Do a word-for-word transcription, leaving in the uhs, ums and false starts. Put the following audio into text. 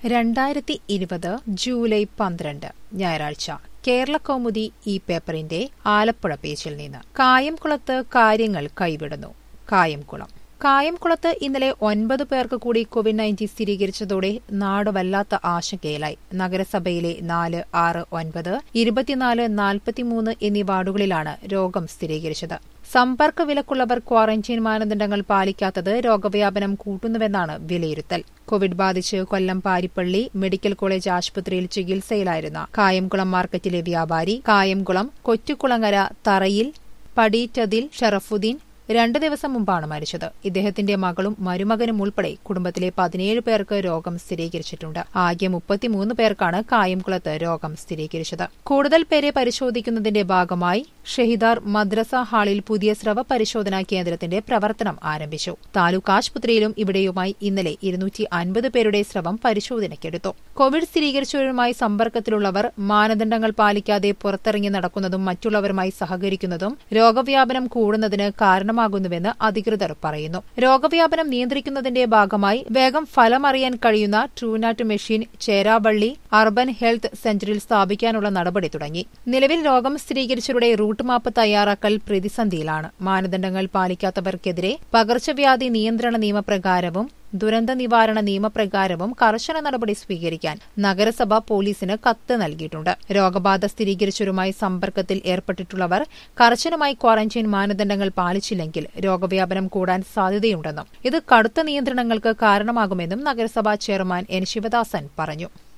രണ്ടായിരത്തി ഇരുപത് ജൂലൈ പന്ത്രണ്ട് ഞായറാഴ്ച കേരളകൗമുദി ഈ പേപ്പറിന്റെ ആലപ്പുഴ പേജിൽ നിന്ന് കായംകുളത്ത് കാര്യങ്ങൾ കൈവിടുന്നു. കായംകുളം കായംകുളത്ത് ഇന്നലെ ഒൻപത് പേർക്ക് കൂടി കോവിഡ് നയൻറ്റീൻ സ്ഥിരീകരിച്ചതോടെ നാട് വല്ലാത്ത ആശങ്കയിലായി. നഗരസഭയിലെ നാല്, ആറ്, ഒൻപത്, ഇരുപത്തിനാല്, നാൽപ്പത്തിമൂന്ന് എന്നീ വാർഡുകളിലാണ് രോഗം സ്ഥിരീകരിച്ചത്. സമ്പർക്ക വിലക്കുള്ളവർ ക്വാറന്റൈൻ മാനദണ്ഡങ്ങൾ പാലിക്കാത്തത് രോഗവ്യാപനം കൂട്ടുന്നുവെന്നാണ് വിലയിരുത്തൽ. കോവിഡ് ബാധിച്ച് കൊല്ലം പാരിപ്പള്ളി മെഡിക്കൽ കോളേജ് ആശുപത്രിയിൽ ചികിത്സയിലായിരുന്ന കായംകുളം മാർക്കറ്റിലെ വ്യാപാരി, കായംകുളം കൊറ്റുകുളങ്ങര തറയിൽ പടീറ്റതിൽ ഷറഫുദ്ദീൻ രണ്ടു ദിവസം മുമ്പാണ് മരിച്ചത്. ഇദ്ദേഹത്തിന്റെ മകളും മരുമകനും ഉൾപ്പെടെ കുടുംബത്തിലെ പതിനേഴ് പേർക്ക് രോഗം സ്ഥിരീകരിച്ചിട്ടുണ്ട്. ആകെ മുപ്പത്തിമൂന്ന് പേർക്കാണ് കായംകുളത്ത് രോഗം സ്ഥിരീകരിച്ചത്. കൂടുതൽ പേരെ പരിശോധിക്കുന്നതിന്റെ ഭാഗമായി ഷഹിദാർ മദ്രസ ഹാളിൽ പുതിയ സ്രവ പരിശോധനാ കേന്ദ്രത്തിന്റെ പ്രവർത്തനം ആരംഭിച്ചു. താലൂക്ക് ആശുപത്രിയിലും ഇവിടെയുമായി ഇന്നലെ ഇരുന്നൂറ്റി അൻപത് പേരുടെ സ്രവം പരിശോധനയ്ക്കെടുത്തു. കോവിഡ് സ്ഥിരീകരിച്ചവരുമായി സമ്പർക്കത്തിലുള്ളവർ മാനദണ്ഡങ്ങൾ പാലിക്കാതെ പുറത്തിറങ്ങി നടക്കുന്നതും മറ്റുള്ളവരുമായി സഹകരിക്കുന്നതും രോഗവ്യാപനം കൂടുന്നതിന് കാരണമാകുന്നുവെന്ന് അധികൃതർ പറയുന്നു. രോഗവ്യാപനം നിയന്ത്രിക്കുന്നതിന്റെ ഭാഗമായി വേഗം ഫലമറിയാൻ കഴിയുന്ന Truenat machine Cheravally urban health സെന്ററിൽ സ്ഥാപിക്കാനുള്ള നടപടി തുടങ്ങി. നിലവിൽ രോഗം സ്ഥിരീകരിച്ചവരുടെ റൂട്ട് മാപ്പ് തയ്യാറാക്കൽ പ്രതിസന്ധിയിലാണ്. മാനദണ്ഡങ്ങൾ പാലിക്കാത്തവർക്കെതിരെ പകർച്ചവ്യാധി നിയന്ത്രണ നിയമപ്രകാരവും ദുരന്ത നിവാരണ നിയമപ്രകാരവും കർശന നടപടി സ്വീകരിക്കാൻ നഗരസഭ പോലീസിന് കത്ത് നൽകിയിട്ടുണ്ട്. രോഗബാധ സ്ഥിരീകരിച്ചവരുമായി സമ്പർക്കത്തിൽ ഏർപ്പെട്ടിട്ടുള്ളവർ കർശനമായി ക്വാറന്റൈൻ മാനദണ്ഡങ്ങൾ പാലിച്ചില്ലെങ്കിൽ രോഗവ്യാപനം കൂടാൻ സാധ്യതയുണ്ടെന്നും ഇത് കടുത്ത നിയന്ത്രണങ്ങൾക്ക് കാരണമാകുമെന്നും നഗരസഭാ ചെയർമാൻ എൻ ശിവദാസൻ പറഞ്ഞു.